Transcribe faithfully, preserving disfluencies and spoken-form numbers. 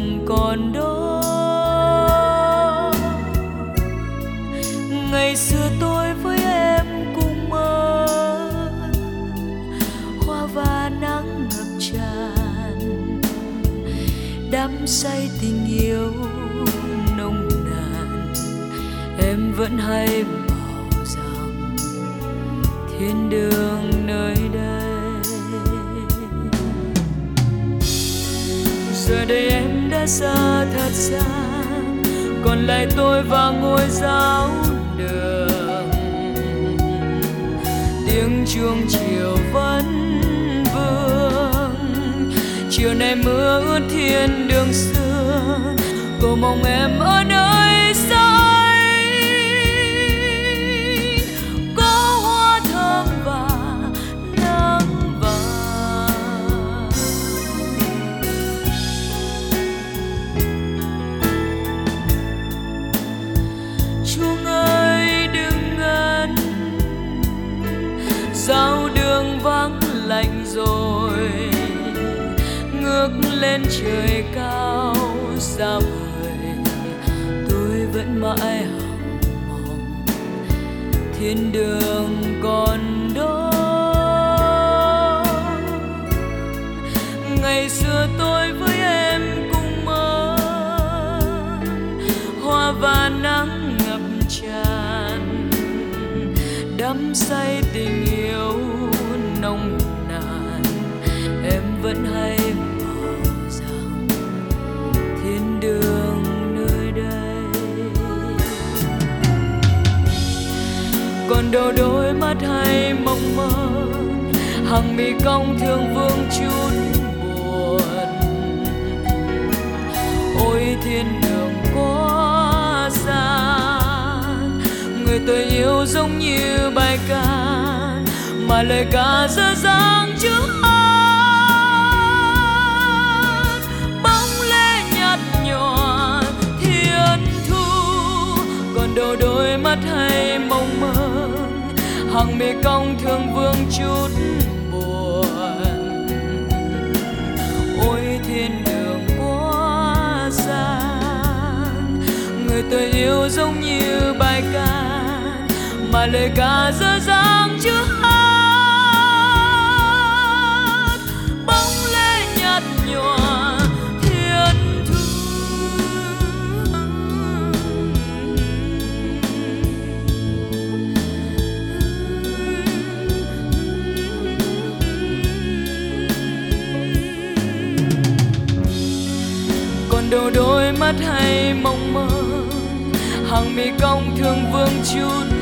đường còn đó. Ngày xưa tôi với em cùng mơ, hoa và nắng ngập tràn, đắm say tình yêu nồng nàn. Em vẫn hay bảo rằng thiên đường nơi đây. Giờ đây em đã xa thật xa, còn lại tôi và ngôi giáo đường. Tiếng chuông chiều vẫn vương, chiều nay mưa ướt thiên đường xưa. Cô mong em ở nơi xanh, có hoa thơm và nắng vàng. Chuông ơi đừng ngân, giao đường vắng lạnh rồi. Ngước lên trời cao xa vời, tôi vẫn mãi hằng mong thiên đường còn đó. Ngày xưa tôi với em cùng mơ, hoa và nắng ngập tràn, đắm say tình yêu nồng nàn. Em vẫn hay bảo rằng thiên đường nơi đây. Còn đâu đôi mắt hay mộng mơ, hàng mi cong thương vương chút buồn. Ôi thiên đường quá xa, người tôi yêu giống như bài ca, mà lời ca dở dang chưa hát. Bóng lê nhạt nhòa thiên thu, còn đâu đôi mắt hay mộng mơ, hàng mi cong thương vương chút buồn. Ôi thiên đường quá xa, người tôi yêu giống như bài ca, mà lời ca dở dang chưa hát. Bóng lê nhạt nhòa thiên thu. Còn đâu đôi mắt hay mộng mơ, hàng mi cong thương vương chút